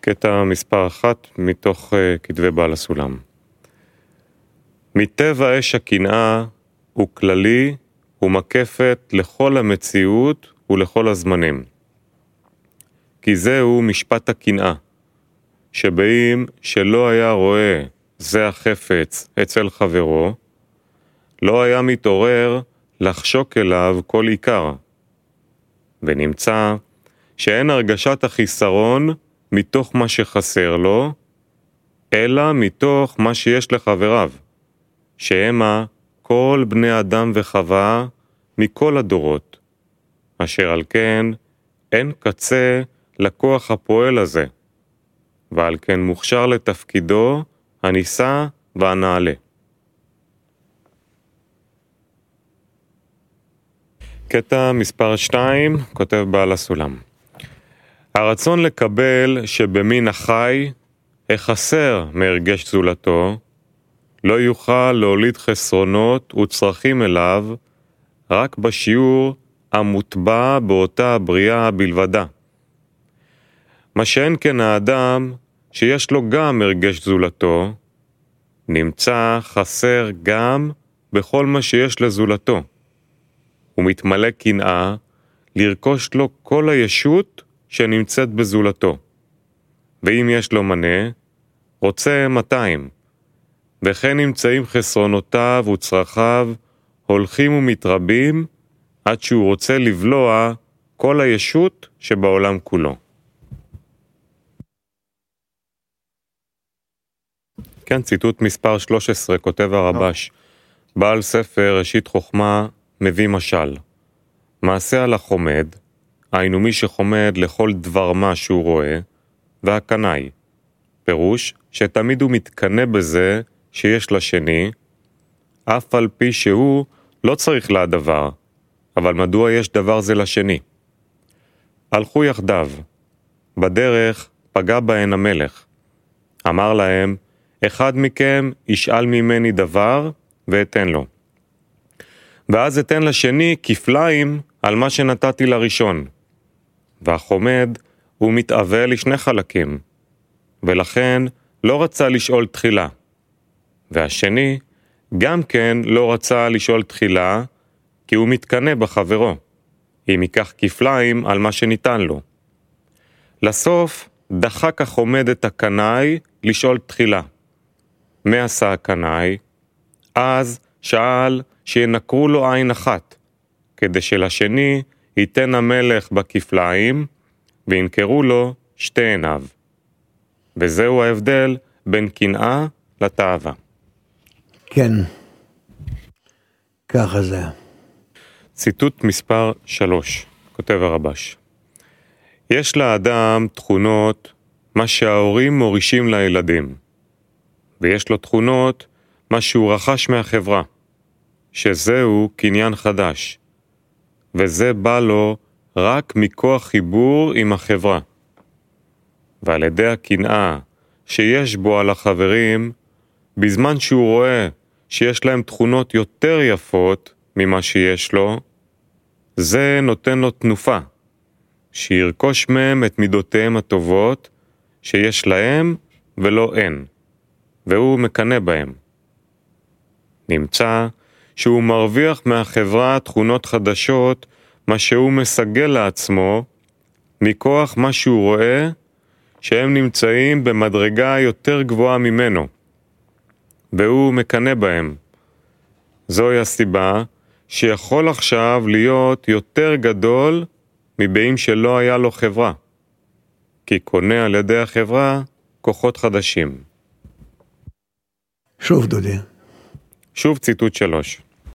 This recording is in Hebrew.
קטע מספר 1 מתוך כתבי בעל הסולם. מטבע אש הקנאה הוא כללי ומקפת לכל המציאות ולכל הזמנים. כי זהו משפט הקנאה, שבאים שלא היה רואה זה החפץ אצל חברו, לא היה מתעורר לחשוק אליו כל עיקר. ונמצא שאין הרגשת החיסרון מתוך מה שחסר לו, אלא מתוך מה שיש לחבריו, שהמה כל בני אדם וחווה מכל הדורות, אשר על כן אין קצה לכוח הפועל הזה, ועל כן מוכשר לתפקידו הניסה והנעלה. קטע מספר 2, כותב בעל הסולם. הרצון לקבל שבמין החי החסר מהרגש זולתו, לא יוכל להוליד חסרונות וצרכים אליו רק בשיעור המוטבע באותה הבריאה בלבדה. מה שאין כן האדם שיש לו גם הרגש זולתו, נמצא חסר גם בכל מה שיש לזולתו. הוא מתמלא קנאה לרכוש לו כל הישות שנמצאת בזולתו. ואם יש לו מנה, רוצה 200. וכן נמצאים חסרונותיו וצרכיו הולכים ומתרבים עד שהוא רוצה לבלוע כל הישות שבעולם כולו. כן, ציטוט מספר 13, כותב הרבש. בעל ספר ראשית חוכמה מביא משל. מעשה על החומד, היינו מי שחומד לכל דבר מה שהוא רואה, והקנאי. פירוש שתמיד הוא מתקנה בזה שיש לשני, אף על פי שהוא לא צריך לה דבר, אבל מדוע יש דבר זה לשני? הלכו יחדיו, בדרך פגע בהן המלך. אמר להם, אחד מכם ישאל ממני דבר ואתן לו. ואז אתן לשני כפליים על מה שנתתי לראשון. והחומד הוא מתאווה לשני חלקים, ולכן לא רצה לשאול תחילה. והשני גם כן לא רצה לשאול תחילה, כי הוא מתקנה בחברו, אם ייקח כפליים על מה שניתן לו. לסוף דחק החומד את הקנאי לשאול תחילה. מה עשה הקנאי? אז שאל שינקרו לו עין אחת, כדי שלשני ייתן המלך בכפליים, וינקרו לו שתי עיניו. וזהו ההבדל בין קנאה לתאווה. כן, ככה זה. ציטוט מספר 3, כותב הרבש. יש לאדם תכונות מה שההורים מורישים לילדים, ויש לו תכונות מה שהוא רכש מהחברה, שזהו קניין חדש, וזה בא לו רק מכוח חיבור עם החברה. ועל ידי הקנאה שיש בו על החברים, בזמן שהוא רואה שיש להם תכונות יותר יפות ממה שיש לו, זה נותן לו תנופה, שירכוש מהם את מידותיהם הטובות שיש להם ולא אין, והוא מקנה בהם. נמצא שהוא מרוויח מהחברה תכונות חדשות, מה שהוא מסגל לעצמו, מכוח מה שהוא רואה שהם נמצאים במדרגה יותר גבוהה ממנו, והוא מקנה בהם. זוהי הסיבה שיכול עכשיו להיות יותר גדול מבאים שלא היה לו חברה, כי קונה על ידי החברה כוחות חדשים. שוב דודי. שוב ציטוט 3.